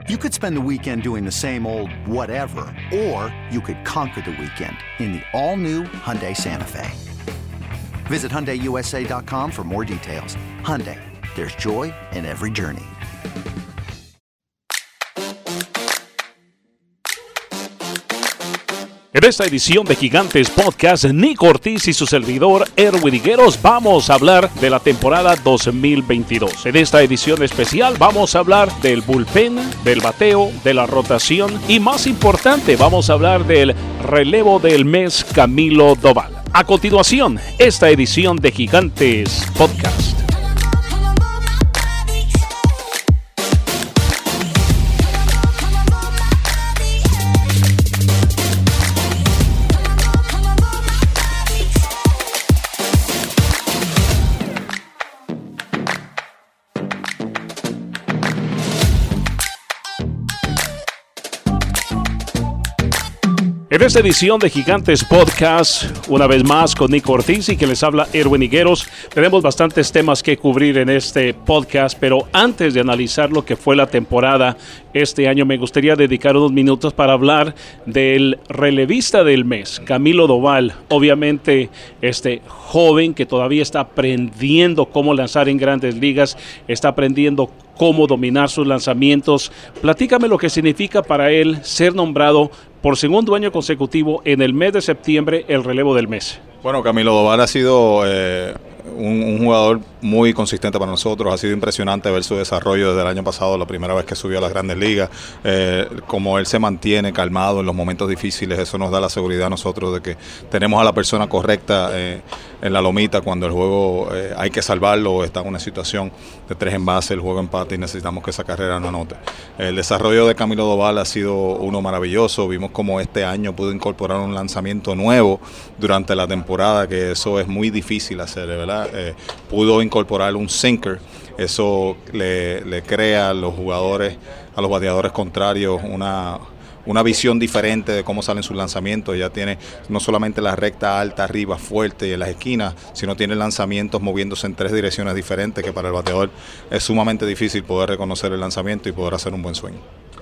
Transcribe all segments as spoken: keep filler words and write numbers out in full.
You could spend the weekend doing the same old whatever, or you could conquer the weekend in the all-new Hyundai Santa Fe. Visit Hyundai U S A dot com for more details. Hyundai, there's joy in every journey. En esta edición de Gigantes Podcast, Nick Ortiz y su servidor Erwin Higueros vamos a hablar de la temporada dos mil veintidós. En esta edición especial vamos a hablar del bullpen, del bateo, de la rotación y más importante, vamos a hablar del relevo del mes Camilo Doval. A continuación, esta edición de Gigantes Podcast. En esta edición de Gigantes Podcast, una vez más con Nick Ortiz y que les habla Erwin Higueros, tenemos bastantes temas que cubrir en este podcast, pero antes de analizar lo que fue la temporada este año, me gustaría dedicar unos minutos para hablar del relevista del mes, Camilo Doval, obviamente este joven que todavía está aprendiendo cómo lanzar en grandes ligas, está aprendiendo cómo dominar sus lanzamientos. Platícame lo que significa para él ser nombrado por segundo año consecutivo en el mes de septiembre el relevo del mes. Bueno, Camilo Doval ha sido eh, un, un jugador muy consistente para nosotros. Ha sido impresionante ver su desarrollo desde el año pasado, la primera vez que subió a las grandes ligas. Eh, como él se mantiene calmado en los momentos difíciles, eso nos da la seguridad a nosotros de que tenemos a la persona correcta eh, en la lomita cuando el juego eh, hay que salvarlo, está en una situación de tres en base, el juego empate y necesitamos que esa carrera no anote. El desarrollo de Camilo Doval ha sido uno maravilloso. Vimos como este año pudo incorporar un lanzamiento nuevo durante la temporada, que eso es muy difícil hacer, ¿verdad? Eh, pudo incorporar un sinker, eso le, le crea a los jugadores, a los bateadores contrarios una... una visión diferente de cómo salen sus lanzamientos. Ya tiene no solamente la recta alta arriba fuerte y en las esquinas, sino tiene lanzamientos moviéndose en tres direcciones diferentes, que para el bateador es sumamente difícil poder reconocer el lanzamiento y poder hacer un buen swing.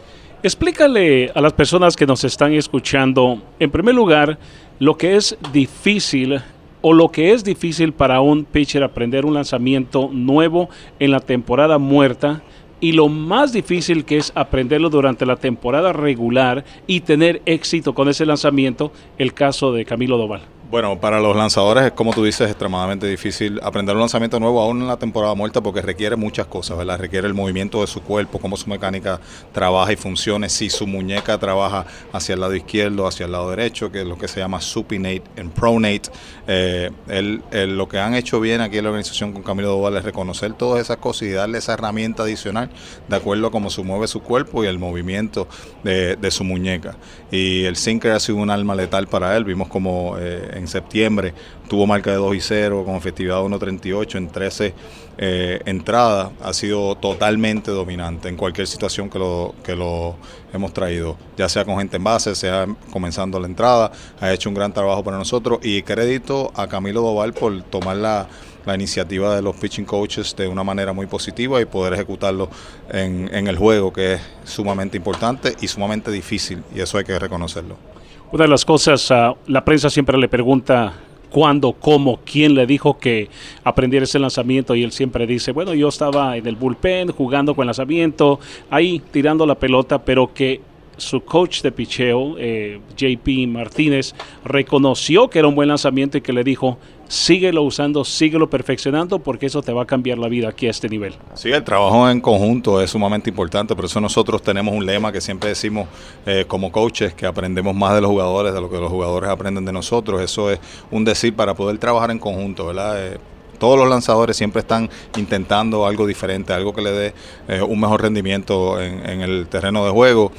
Explícale a las personas que nos están escuchando, en primer lugar, lo que es difícil o lo que es difícil para un pitcher aprender un lanzamiento nuevo en la temporada muerta, y lo más difícil que es aprenderlo durante la temporada regular y tener éxito con ese lanzamiento, el caso de Camilo Doval. Bueno, para los lanzadores, como tú dices, es extremadamente difícil aprender un lanzamiento nuevo aún en la temporada muerta porque requiere muchas cosas, ¿verdad? Requiere el movimiento de su cuerpo, cómo su mecánica trabaja y funcione, si su muñeca trabaja hacia el lado izquierdo, hacia el lado derecho, que es lo que se llama supinate and pronate. Eh, el, el, lo que han hecho bien aquí en la organización con Camilo Doval es reconocer todas esas cosas y darle esa herramienta adicional de acuerdo a cómo se mueve su cuerpo y el movimiento de, de su muñeca. Y el sinker ha sido un arma letal para él. Vimos como eh, en septiembre tuvo marca de dos y cero con efectividad de uno treinta y ocho en trece eh, entradas. Ha sido totalmente dominante en cualquier situación que lo, que lo hemos traído, ya sea con gente en base, sea comenzando la entrada. Ha hecho un gran trabajo para nosotros y crédito a Camilo Doval por tomar la la iniciativa de los pitching coaches de una manera muy positiva y poder ejecutarlo en, en el juego, que es sumamente importante y sumamente difícil, y eso hay que reconocerlo. Una de las cosas, uh, la prensa siempre le pregunta cuándo, cómo, quién le dijo que aprendiera ese lanzamiento, y él siempre dice, bueno, yo estaba en el bullpen jugando con el lanzamiento, ahí tirando la pelota, pero que su coach de picheo, eh, J P Martínez, reconoció que era un buen lanzamiento y que le dijo, síguelo usando, síguelo perfeccionando, porque eso te va a cambiar la vida aquí a este nivel. Sí, el trabajo en conjunto es sumamente importante, por eso nosotros tenemos un lema que siempre decimos eh, como coaches, que aprendemos más de los jugadores de lo que los jugadores aprenden de nosotros. Eso es un decir para poder trabajar en conjunto, ¿verdad? Eh, Todos los lanzadores siempre están intentando algo diferente, algo que le dé eh, un mejor rendimiento en, en el terreno de juego,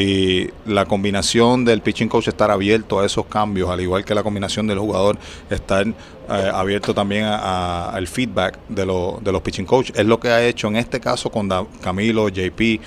y la combinación del pitching coach estar abierto a esos cambios, al igual que la combinación del jugador estar eh, abierto también al feedback de, lo, de los pitching coach, es lo que ha hecho en este caso con da, Camilo, J P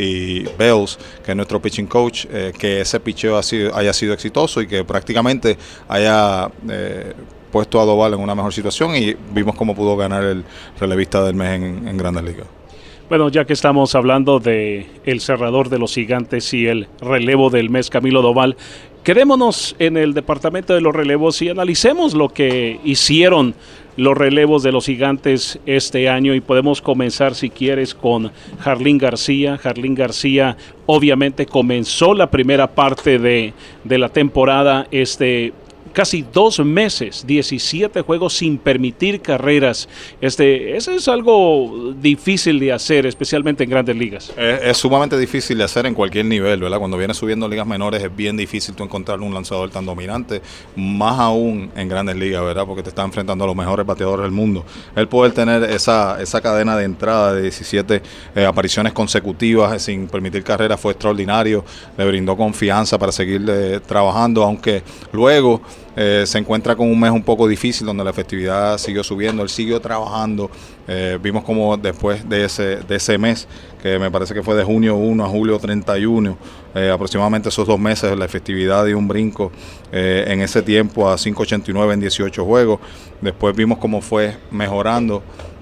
y Bells, que es nuestro pitching coach, eh, que ese pitcheo ha sido, haya sido exitoso y que prácticamente haya Eh, puesto a Doval en una mejor situación, y vimos cómo pudo ganar el relevista del mes en, en Grandes Ligas. Bueno, ya que estamos hablando de el cerrador de los Gigantes y el relevo del mes, Camilo Doval, quedémonos en el departamento de los relevos y analicemos lo que hicieron los relevos de los Gigantes este año, y podemos comenzar, si quieres, con Jarlín García. Jarlín García obviamente comenzó la primera parte de, de la temporada este casi dos meses, diecisiete juegos sin permitir carreras. Este, eso es algo difícil de hacer, especialmente en grandes ligas. Es, es sumamente difícil de hacer en cualquier nivel, ¿verdad? Cuando vienes subiendo ligas menores es bien difícil tú encontrar un lanzador tan dominante, más aún en grandes ligas, ¿verdad? Porque te está enfrentando a los mejores bateadores del mundo. El poder tener esa, esa cadena de entrada de diecisiete eh, apariciones consecutivas eh, sin permitir carreras fue extraordinario. Le brindó confianza para seguir eh, trabajando, aunque luego Eh, se encuentra con un mes un poco difícil donde la efectividad siguió subiendo, él siguió trabajando. Eh, vimos como después de ese, de ese mes, que me parece que fue de junio primero a julio treinta y uno, eh, aproximadamente esos dos meses, la efectividad dio un brinco eh, en ese tiempo a cinco ochenta y nueve en dieciocho juegos. Después vimos cómo fue mejorando.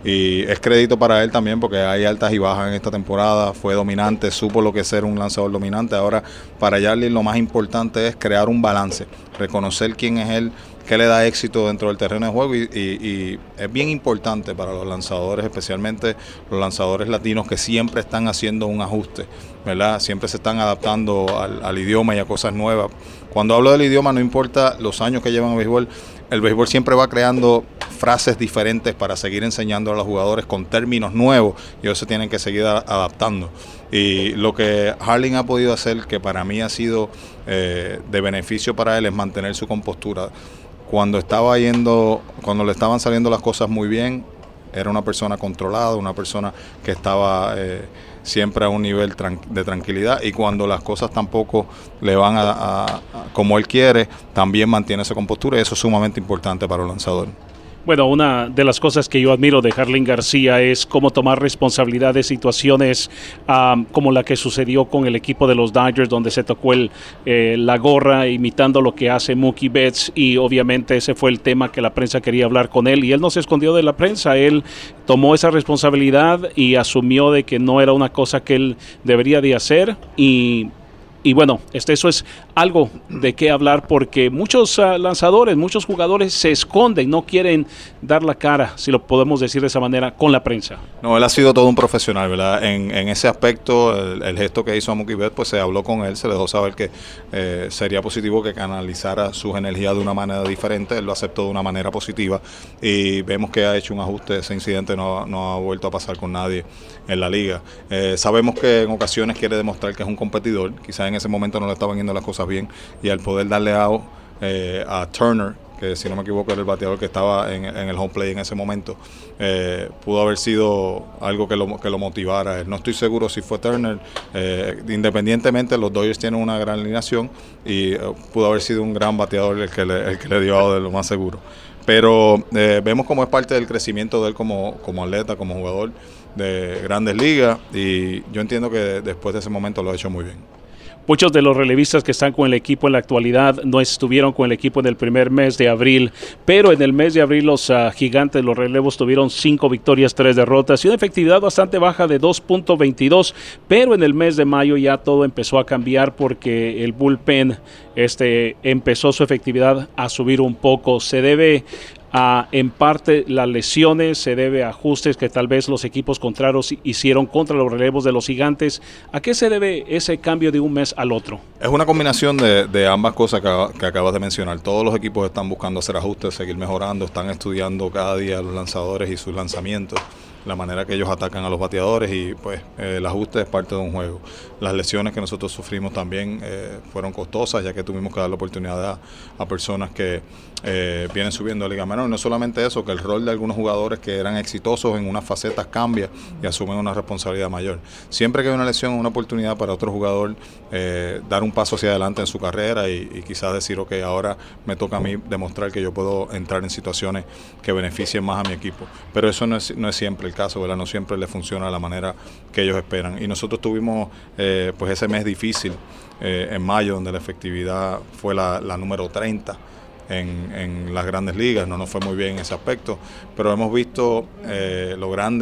Y es crédito para él también porque hay altas y bajas en esta temporada, fue dominante, supo lo que es ser un lanzador dominante. Ahora para Jarlín lo más importante es crear un balance, reconocer quién es él, qué le da éxito dentro del terreno de juego y, y, y es bien importante para los lanzadores, especialmente los lanzadores latinos que siempre están haciendo un ajuste, ¿verdad? Siempre se están adaptando al, al idioma y a cosas nuevas. Cuando hablo del idioma no importa los años que llevan en béisbol, el béisbol siempre va creando frases diferentes para seguir enseñando a los jugadores con términos nuevos y ellos se tienen que seguir a, adaptando. Y lo que Jarlín ha podido hacer, que para mí ha sido eh, de beneficio para él, es mantener su compostura. Cuando estaba yendo, cuando le estaban saliendo las cosas muy bien, era una persona controlada, una persona que estaba eh, siempre a un nivel tran- de tranquilidad, y cuando las cosas tampoco le van a, a, a como él quiere, también mantiene esa compostura, y eso es sumamente importante para un lanzador. Bueno, una de las cosas que yo admiro de Jarlín García es cómo tomar responsabilidad de situaciones um, como la que sucedió con el equipo de los Dodgers, donde se tocó el, eh, la gorra imitando lo que hace Mookie Betts, y obviamente ese fue el tema que la prensa quería hablar con él, y él no se escondió de la prensa. Él tomó esa responsabilidad y asumió de que no era una cosa que él debería de hacer, y Y bueno, este, eso es algo de qué hablar, porque muchos uh, lanzadores, muchos jugadores se esconden, no quieren dar la cara, si lo podemos decir de esa manera, con la prensa. No, él ha sido todo un profesional, ¿verdad? En, en ese aspecto, el, el gesto que hizo a Mookie Betts, pues se habló con él, se le dejó saber que eh, sería positivo que canalizara sus energías de una manera diferente. Él lo aceptó de una manera positiva y vemos que ha hecho un ajuste. Ese incidente no, no ha vuelto a pasar con nadie en la liga. Eh, sabemos que en ocasiones quiere demostrar que es un competidor, quizás en ese momento no le estaban yendo las cosas bien, y al poder darle out eh, a Turner, que si no me equivoco era el bateador que estaba en, en el home play en ese momento, eh, pudo haber sido algo que lo, que lo motivara. No estoy seguro si fue Turner, eh, independientemente los Dodgers tienen una gran alineación y eh, pudo haber sido un gran bateador el que le, el que le dio out, de lo más seguro. Pero eh, vemos cómo es parte del crecimiento de él como, como atleta, como jugador de grandes ligas, y yo entiendo que después de ese momento lo ha hecho muy bien. Muchos de los relevistas que están con el equipo en la actualidad no estuvieron con el equipo en el primer mes de abril, pero en el mes de abril los uh, Gigantes, los relevos, tuvieron cinco victorias, tres derrotas y una efectividad bastante baja de dos punto veintidós, pero en el mes de mayo ya todo empezó a cambiar porque el bullpen este, empezó su efectividad a subir un poco. Se debe a, en parte, las lesiones, se debe a ajustes que tal vez los equipos contrarios hicieron contra los relevos de los Gigantes. ¿A qué se debe ese cambio de un mes al otro? Es una combinación de, de ambas cosas que, que acabas de mencionar. Todos los equipos están buscando hacer ajustes, seguir mejorando, están estudiando cada día los lanzadores y sus lanzamientos, la manera que ellos atacan a los bateadores, y pues eh, el ajuste es parte de un juego. Las lesiones que nosotros sufrimos también eh, fueron costosas, ya que tuvimos que dar la oportunidad a, a personas que eh, vienen subiendo a Liga Menor. Y no solamente eso, que el rol de algunos jugadores que eran exitosos en unas facetas cambia y asumen una responsabilidad mayor. Siempre que hay una lesión, una oportunidad para otro jugador eh, dar un paso hacia adelante en su carrera y, y quizás decir, ok, ahora me toca a mí demostrar que yo puedo entrar en situaciones que beneficien más a mi equipo. Pero eso no es, no es siempre el caso, ¿verdad? No siempre le funciona de la manera que ellos esperan. Y nosotros tuvimos eh, pues ese mes difícil eh, en mayo, donde la efectividad fue la, la número treinta en, en las grandes ligas. No nos fue muy bien en ese aspecto, pero hemos visto eh, lo grande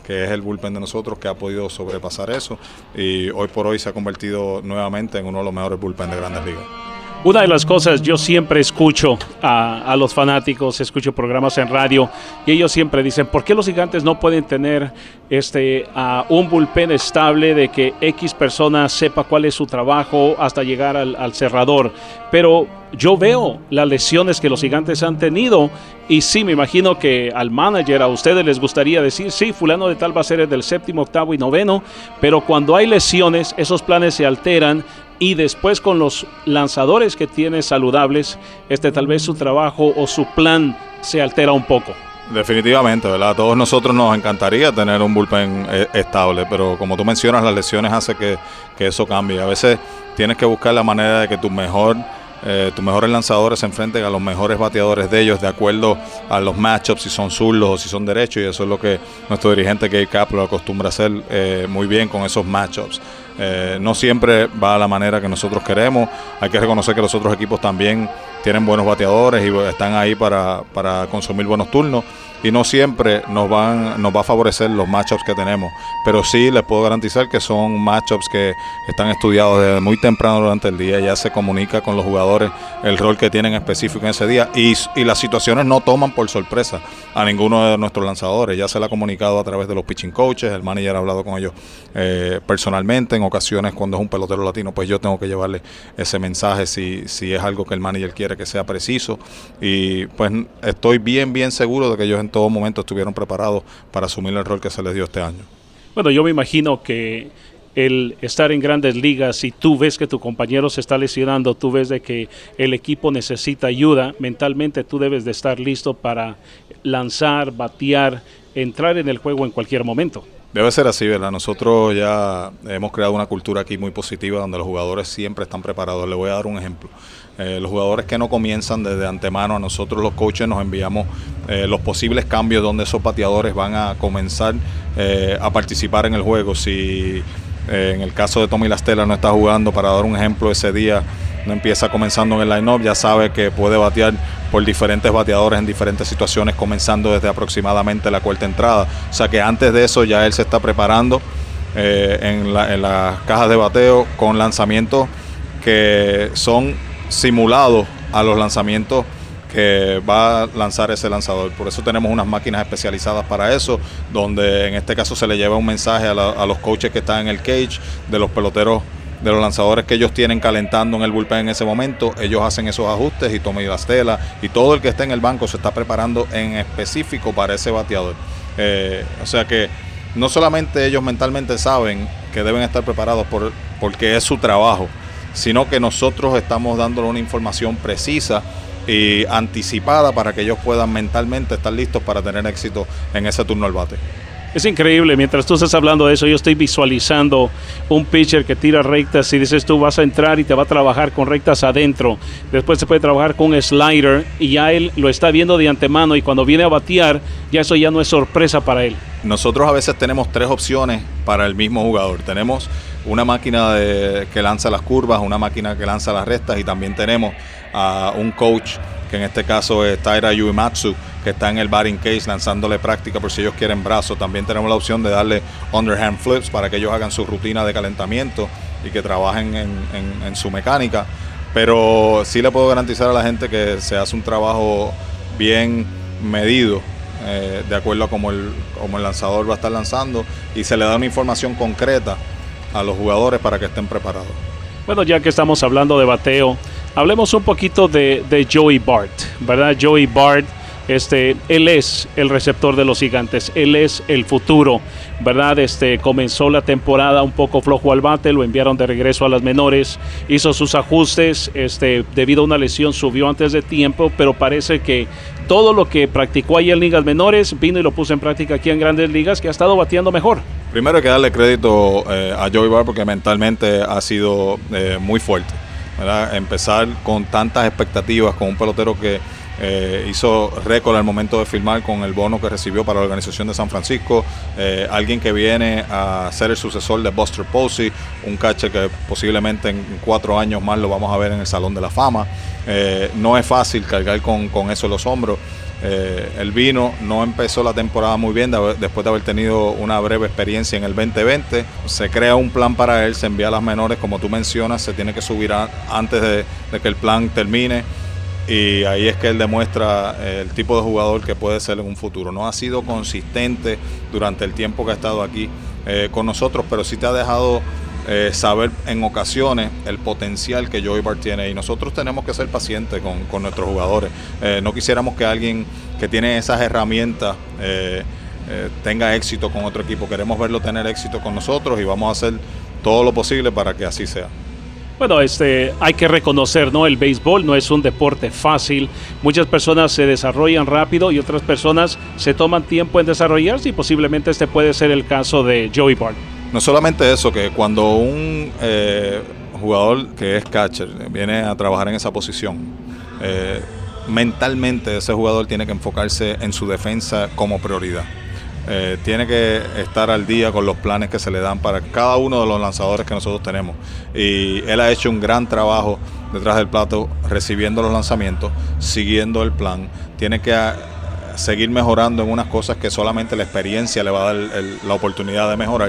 que es el bullpen de nosotros, que ha podido sobrepasar eso y hoy por hoy se ha convertido nuevamente en uno de los mejores bullpen de Grandes Ligas. Una de las cosas, yo siempre escucho a, a los fanáticos, escucho programas en radio y ellos siempre dicen, ¿por qué los Gigantes no pueden tener este, uh, un bullpen estable de que X persona sepa cuál es su trabajo hasta llegar al, al cerrador? Pero yo veo las lesiones que los Gigantes han tenido y sí, me imagino que al manager, a ustedes les gustaría decir, sí, fulano de tal va a ser el del séptimo, octavo y noveno, pero cuando hay lesiones, esos planes se alteran. Y después con los lanzadores que tiene saludables, este tal vez su trabajo o su plan se altera un poco. Definitivamente, ¿verdad? A todos nosotros nos encantaría tener un bullpen eh, estable, pero como tú mencionas, las lesiones hacen que, que eso cambie. A veces tienes que buscar la manera de que tu mejor... Eh, tus mejores lanzadores se enfrenten a los mejores bateadores de ellos de acuerdo a los matchups, si son zurdos o si son derechos, y eso es lo que nuestro dirigente Gabe Kapler acostumbra a hacer eh, muy bien con esos matchups. Eh, no siempre va a la manera que nosotros queremos, hay que reconocer que los otros equipos también tienen buenos bateadores y están ahí para, para consumir buenos turnos, y no siempre nos van nos va a favorecer los matchups que tenemos, pero sí les puedo garantizar que son matchups que están estudiados desde muy temprano durante el día, ya se comunica con los jugadores el rol que tienen específico en ese día, y, y las situaciones no toman por sorpresa a ninguno de nuestros lanzadores, ya se le ha comunicado a través de los pitching coaches, el manager ha hablado con ellos eh, personalmente, en ocasiones cuando es un pelotero latino, pues yo tengo que llevarle ese mensaje si, si es algo que el manager quiere que sea preciso, y pues estoy bien, bien seguro de que ellos en todo momento estuvieron preparados para asumir el rol que se les dio este año. Bueno, yo me imagino que el estar en Grandes Ligas, si tú ves que tu compañero se está lesionando, tú ves de que el equipo necesita ayuda, mentalmente tú debes de estar listo para lanzar, batear, entrar en el juego en cualquier momento. Debe ser así, ¿verdad? Nosotros ya hemos creado una cultura aquí muy positiva donde los jugadores siempre están preparados. Le voy a dar un ejemplo. Eh, los jugadores que no comienzan desde antemano, a nosotros los coaches nos enviamos eh, los posibles cambios donde esos bateadores van a comenzar eh, a participar en el juego. Si eh, en el caso de Tommy La Stella no está jugando, para dar un ejemplo, ese día no empieza comenzando en el line-up, ya sabe que puede batear por diferentes bateadores en diferentes situaciones, comenzando desde aproximadamente la cuarta entrada. O sea que antes de eso ya él se está preparando eh, en, la, en las cajas de bateo con lanzamientos que son simulados a los lanzamientos que va a lanzar ese lanzador. Por eso tenemos unas máquinas especializadas para eso, donde en este caso se le lleva un mensaje a, la, a los coaches que están en el cage, de los peloteros, de los lanzadores que ellos tienen calentando en el bullpen en ese momento. Ellos hacen esos ajustes y Tommy La Stella y todo el que esté en el banco se está preparando en específico para ese bateador. Eh, o sea que no solamente ellos mentalmente saben que deben estar preparados por, porque es su trabajo, sino que nosotros estamos dándole una información precisa y anticipada para que ellos puedan mentalmente estar listos para tener éxito en ese turno al bate. Es increíble, mientras tú estás hablando de eso, yo estoy visualizando un pitcher que tira rectas y dices tú vas a entrar y te va a trabajar con rectas adentro, después se puede trabajar con un slider y ya él lo está viendo de antemano y cuando viene a batear, ya eso ya no es sorpresa para él. Nosotros a veces tenemos tres opciones para el mismo jugador. Tenemos una máquina de, que lanza las curvas, una máquina que lanza las rectas y también tenemos a uh, un coach que en este caso es Taira Uematsu, que está en el batting cage lanzándole práctica por si ellos quieren brazo. También tenemos la opción de darle underhand flips para que ellos hagan su rutina de calentamiento y que trabajen en, en, en su mecánica. Pero sí le puedo garantizar a la gente que se hace un trabajo bien medido, eh, de acuerdo a cómo el, cómo el lanzador va a estar lanzando, y se le da una información concreta a los jugadores para que estén preparados. Bueno, ya que estamos hablando de bateo, hablemos un poquito de, de Joey Bart, ¿verdad? Joey Bart, este, él es el receptor de los Gigantes, él es el futuro, ¿verdad? Este, comenzó la temporada un poco flojo al bate, lo enviaron de regreso a las menores, hizo sus ajustes, este, debido a una lesión subió antes de tiempo, pero parece que todo lo que practicó ahí en ligas menores vino y lo puso en práctica aquí en Grandes Ligas, que ha estado bateando mejor. Primero hay que darle crédito eh, a Joey Bart porque mentalmente ha sido eh, muy fuerte, ¿verdad? Empezar con tantas expectativas, con un pelotero que eh, hizo récord al momento de firmar con el bono que recibió para la organización de San Francisco, eh, alguien que viene a ser el sucesor de Buster Posey, un catcher que posiblemente en cuatro años más lo vamos a ver en el Salón de la Fama. Eh, no es fácil cargar con, con eso en los hombros. Eh, él vino, no empezó la temporada muy bien de haber, después de haber tenido una breve experiencia en el veinte veinte. Se crea un plan para él, se envía a las menores, como tú mencionas, se tiene que subir a, antes de, de que el plan termine. Y ahí es que él demuestra eh, el tipo de jugador que puede ser en un futuro. No ha sido consistente durante el tiempo que ha estado aquí eh, con nosotros, pero sí te ha dejado eh, saber en ocasiones el potencial que Joey Bart tiene. Y nosotros tenemos que ser pacientes con, con nuestros jugadores. Eh, no quisiéramos que alguien que tiene esas herramientas eh, eh, tenga éxito con otro equipo. Queremos verlo tener éxito con nosotros y vamos a hacer todo lo posible para que así sea. Bueno, este, hay que reconocer, ¿no? El béisbol no es un deporte fácil. Muchas personas se desarrollan rápido y otras personas se toman tiempo en desarrollarse, y posiblemente este puede ser el caso de Joey Bart. No solamente eso, que cuando un eh, jugador que es catcher viene a trabajar en esa posición, eh, mentalmente ese jugador tiene que enfocarse en su defensa como prioridad. Eh, tiene que estar al día con los planes que se le dan para cada uno de los lanzadores que nosotros tenemos, y él ha hecho un gran trabajo detrás del plato, recibiendo los lanzamientos, siguiendo el plan. Tiene que a, seguir mejorando en unas cosas que solamente la experiencia le va a dar el, la oportunidad de mejorar,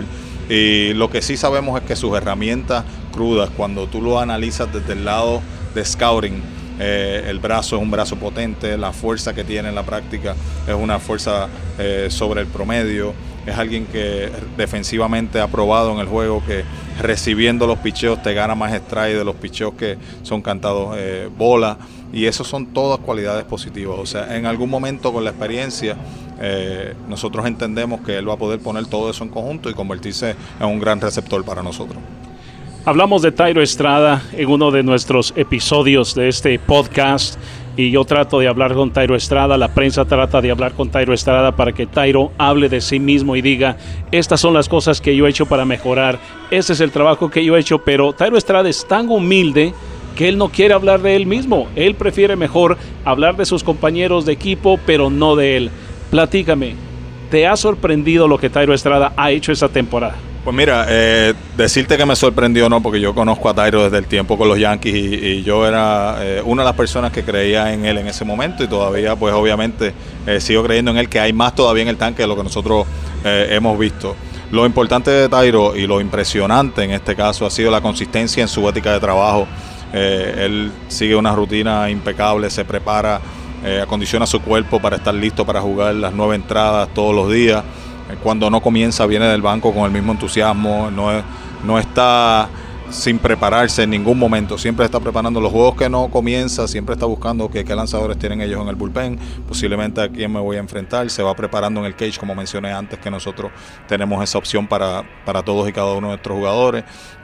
y lo que sí sabemos es que sus herramientas crudas, cuando tú lo analizas desde el lado de scouting, Eh, el brazo es un brazo potente, la fuerza que tiene en la práctica es una fuerza eh, sobre el promedio. Es alguien que defensivamente ha probado en el juego que recibiendo los picheos te gana más strike de los picheos que son cantados eh, bola, y eso son todas cualidades positivas. O sea, en algún momento con la experiencia eh, nosotros entendemos que él va a poder poner todo eso en conjunto y convertirse en un gran receptor para nosotros. Hablamos de Thairo Estrada en uno de nuestros episodios de este podcast, y yo trato de hablar con Thairo Estrada, la prensa trata de hablar con Thairo Estrada para que Thairo hable de sí mismo y diga: estas son las cosas que yo he hecho para mejorar, este es el trabajo que yo he hecho. Pero Thairo Estrada es tan humilde que él no quiere hablar de él mismo, él prefiere mejor hablar de sus compañeros de equipo, pero no de él. Platícame, ¿te ha sorprendido lo que Thairo Estrada ha hecho esta temporada? Pues mira, eh, decirte que me sorprendió no, porque yo conozco a Thairo desde el tiempo con los Yankees, y, y yo era eh, una de las personas que creía en él en ese momento, y todavía pues obviamente eh, sigo creyendo en él, que hay más todavía en el tanque de lo que nosotros eh, hemos visto. Lo importante de Thairo y lo impresionante en este caso ha sido la consistencia en su ética de trabajo. Eh, él sigue una rutina impecable, se prepara, eh, acondiciona su cuerpo para estar listo para jugar las nueve entradas todos los días. Cuando no comienza, viene del banco con el mismo entusiasmo, no, es, no está sin prepararse en ningún momento, siempre está preparando los juegos que no comienza, siempre está buscando que, qué lanzadores tienen ellos en el bullpen, posiblemente a quién me voy a enfrentar, se va preparando en el cage, como mencioné antes, que nosotros tenemos esa opción para, para todos y cada uno de nuestros jugadores.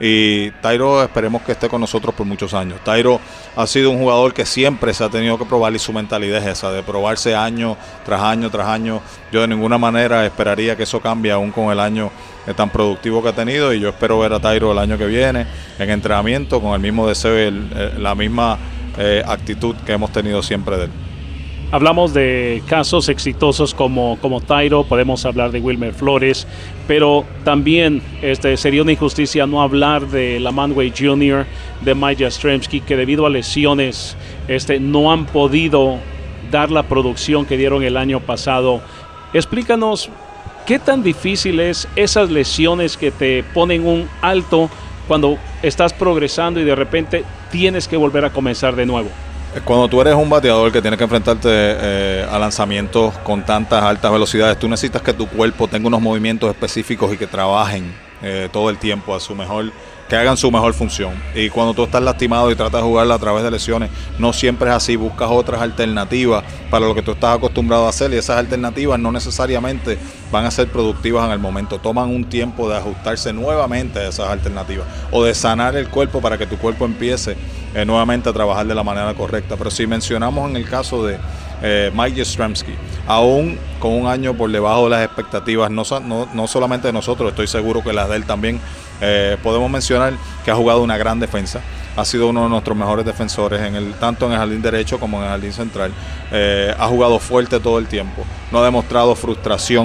Y Thairo esperemos que esté con nosotros por muchos años. Thairo ha sido un jugador que siempre se ha tenido que probar, y su mentalidad es esa, de probarse año tras año tras año. Yo de ninguna manera esperaría que eso cambie aún con el año eh, tan productivo que ha tenido, y yo espero ver a Thairo el año que viene en entrenamiento con el mismo deseo y el, eh, la misma eh, actitud que hemos tenido siempre de él. Hablamos de casos exitosos como, como Thairo, podemos hablar de Wilmer Flores, pero también este, sería una injusticia no hablar de Lamont Wade junior, de Mike Yastrzemski, que debido a lesiones este, no han podido dar la producción que dieron el año pasado. Explícanos, ¿qué tan difícil es esas lesiones que te ponen un alto cuando estás progresando y de repente tienes que volver a comenzar de nuevo? Cuando tú eres un bateador que tienes que enfrentarte eh, a lanzamientos con tantas altas velocidades, tú necesitas que tu cuerpo tenga unos movimientos específicos y que trabajen eh, todo el tiempo a su mejor, que hagan su mejor función. Y cuando tú estás lastimado y tratas de jugarla a través de lesiones, no siempre es así, buscas otras alternativas para lo que tú estás acostumbrado a hacer, y esas alternativas no necesariamente van a ser productivas en el momento, toman un tiempo de ajustarse nuevamente a esas alternativas o de sanar el cuerpo para que tu cuerpo empiece eh, nuevamente a trabajar de la manera correcta. Pero si mencionamos en el caso de eh, Mike Yastrzemski, aún con un año por debajo de las expectativas, no, no, no solamente de nosotros, estoy seguro que las de él también, eh, podemos mencionar que ha jugado una gran defensa, ha sido uno de nuestros mejores defensores, en el, tanto en el jardín derecho como en el jardín central, eh, ha jugado fuerte todo el tiempo, no ha demostrado frustración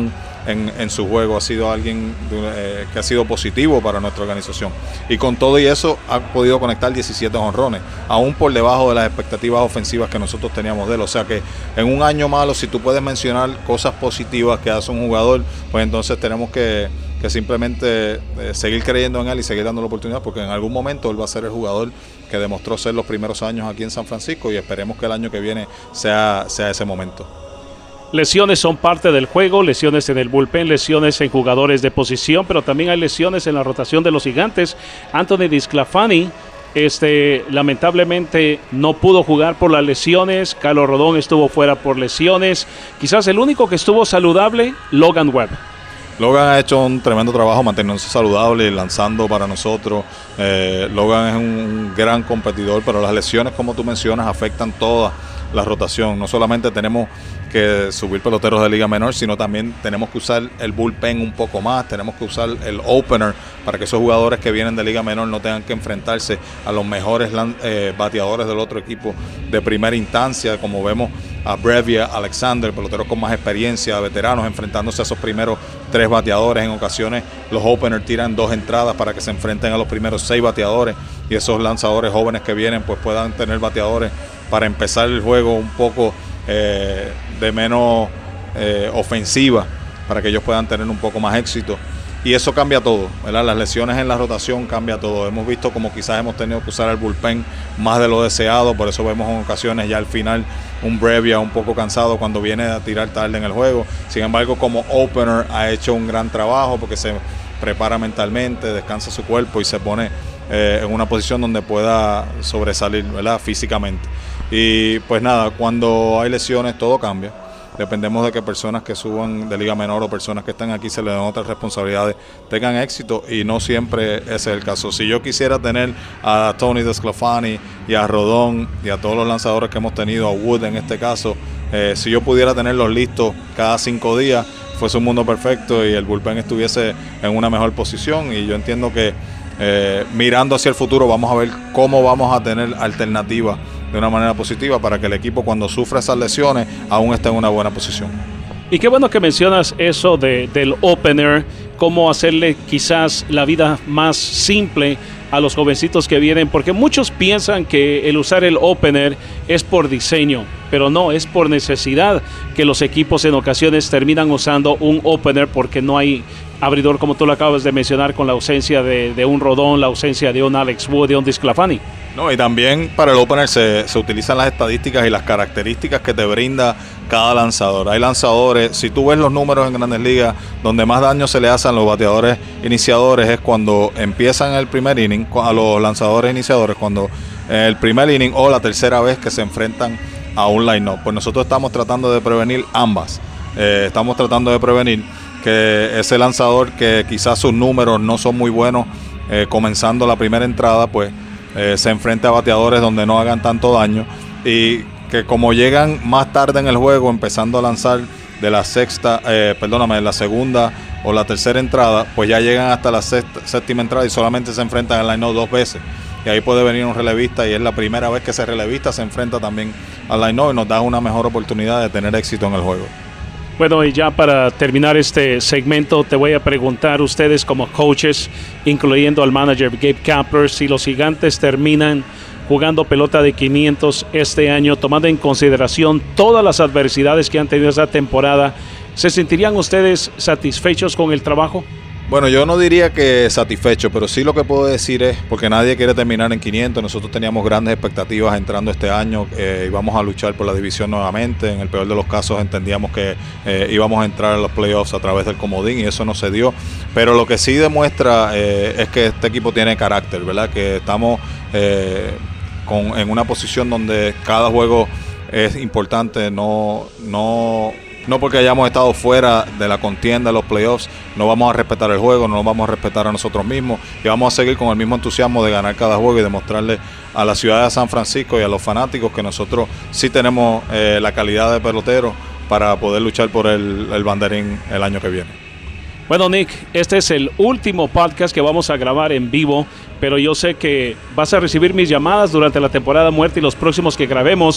en, en su juego, ha sido alguien eh, que ha sido positivo para nuestra organización. Y con todo y eso ha podido conectar diecisiete jonrones, aún por debajo de las expectativas ofensivas que nosotros teníamos de él. O sea que en un año malo, si tú puedes mencionar cosas positivas que hace un jugador, pues entonces tenemos que, que simplemente eh, seguir creyendo en él y seguir dando la oportunidad, porque en algún momento él va a ser el jugador que demostró ser los primeros años aquí en San Francisco, y esperemos que el año que viene sea, sea ese momento. Lesiones son parte del juego, lesiones en el bullpen, lesiones en jugadores de posición, pero también hay lesiones en la rotación de los Gigantes. Anthony DeSclafani, este, lamentablemente no pudo jugar por las lesiones. Carlos Rodón estuvo fuera por lesiones. Quizás el único que estuvo saludable, Logan Webb. Logan ha hecho un tremendo trabajo manteniéndose saludable y lanzando para nosotros. Eh, Logan es un gran competidor, pero las lesiones, como tú mencionas, afectan toda la rotación. No solamente tenemos que subir peloteros de liga menor, sino también tenemos que usar el bullpen un poco más, tenemos que usar el opener para que esos jugadores que vienen de liga menor no tengan que enfrentarse a los mejores eh, bateadores del otro equipo de primera instancia, como vemos a Brevia, Alexander, peloteros con más experiencia, veteranos, enfrentándose a esos primeros tres bateadores. En ocasiones los openers tiran dos entradas para que se enfrenten a los primeros seis bateadores, y esos lanzadores jóvenes que vienen pues puedan tener bateadores para empezar el juego un poco eh, de menos eh, ofensiva, para que ellos puedan tener un poco más éxito. Y eso cambia todo, ¿verdad? Las lesiones en la rotación cambia todo. Hemos visto como quizás hemos tenido que usar el bullpen más de lo deseado, por eso vemos en ocasiones ya al final un Brevia un poco cansado cuando viene a tirar tarde en el juego. Sin embargo, como opener ha hecho un gran trabajo porque se prepara mentalmente, descansa su cuerpo y se pone eh, en una posición donde pueda sobresalir, ¿verdad? Físicamente. Y pues nada, cuando hay lesiones todo cambia. Dependemos de que personas que suban de liga menor o personas que están aquí se les den otras responsabilidades, tengan éxito, y no siempre ese es el caso. Si yo quisiera tener a Tony DeSclafani y a Rodón y a todos los lanzadores que hemos tenido, a Wood en este caso, eh, si yo pudiera tenerlos listos cada cinco días, fuese un mundo perfecto y el bullpen estuviese en una mejor posición. Y yo entiendo que eh, mirando hacia el futuro vamos a ver cómo vamos a tener alternativas de una manera positiva para que el equipo, cuando sufra esas lesiones, aún esté en una buena posición. Y qué bueno que mencionas eso de, del opener, cómo hacerle quizás la vida más simple a los jovencitos que vienen, porque muchos piensan que el usar el opener es por diseño, pero no, es por necesidad que los equipos en ocasiones terminan usando un opener, porque no hay abridor, como tú lo acabas de mencionar, con la ausencia de, de un Rodón, la ausencia de un Alex Wood, de un DeSclafani. No, y también para el opener se, se utilizan las estadísticas y las características que te brinda cada lanzador. Hay lanzadores, si tú ves los números en Grandes Ligas, donde más daño se le hacen a los bateadores iniciadores es cuando empiezan el primer inning, a los lanzadores iniciadores, cuando el primer inning o la tercera vez que se enfrentan a un line-up. Pues nosotros estamos tratando de prevenir ambas. Eh, estamos tratando de prevenir que ese lanzador que quizás sus números no son muy buenos eh, comenzando la primera entrada, pues Eh, se enfrenta a bateadores donde no hagan tanto daño, y que como llegan más tarde en el juego, empezando a lanzar de la sexta, eh, perdóname, de la segunda o la tercera entrada, pues ya llegan hasta la sexta, séptima entrada y solamente se enfrentan al line-out dos veces. Y ahí puede venir un relevista, y es la primera vez que ese relevista se enfrenta también al line-out, y nos da una mejor oportunidad de tener éxito en el juego. Bueno, y ya para terminar este segmento, te voy a preguntar, ustedes como coaches, incluyendo al manager Gabe Kapler, si los Gigantes terminan jugando pelota de quinientos este año, tomando en consideración todas las adversidades que han tenido esta temporada, ¿se sentirían ustedes satisfechos con el trabajo? Bueno, yo no diría que satisfecho, pero sí lo que puedo decir es, porque nadie quiere terminar en quinientos, nosotros teníamos grandes expectativas entrando este año, eh, íbamos a luchar por la división nuevamente, en el peor de los casos entendíamos que eh, íbamos a entrar a los playoffs a través del comodín, y eso no se dio, pero lo que sí demuestra eh, es que este equipo tiene carácter, ¿verdad? Que estamos eh, con, en una posición donde cada juego es importante, no... no No porque hayamos estado fuera de la contienda de los playoffs, no vamos a respetar el juego, no nos vamos a respetar a nosotros mismos, y vamos a seguir con el mismo entusiasmo de ganar cada juego y demostrarle a la ciudad de San Francisco y a los fanáticos que nosotros sí tenemos eh, la calidad de pelotero para poder luchar por el, el banderín el año que viene. Bueno, Nick, este es el último podcast que vamos a grabar en vivo, pero yo sé que vas a recibir mis llamadas durante la temporada muerta y los próximos que grabemos.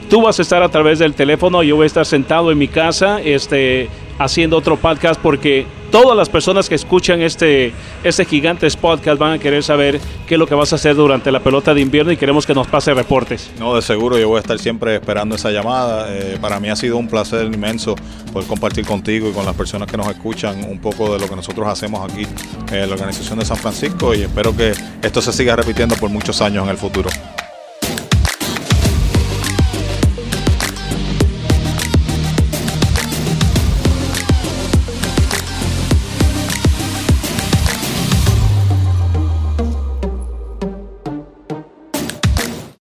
tú vas a estar a través del teléfono, yo voy a estar sentado en mi casa este, haciendo otro podcast, porque todas las personas que escuchan este, este Gigantes Podcast van a querer saber qué es lo que vas a hacer durante la pelota de invierno y queremos que nos pase reportes. No, de seguro, yo voy a estar siempre esperando esa llamada. Eh, para mí ha sido un placer inmenso poder compartir contigo y con las personas que nos escuchan un poco de lo que nosotros hacemos aquí en la organización de San Francisco, y espero que esto se siga repitiendo por muchos años en el futuro.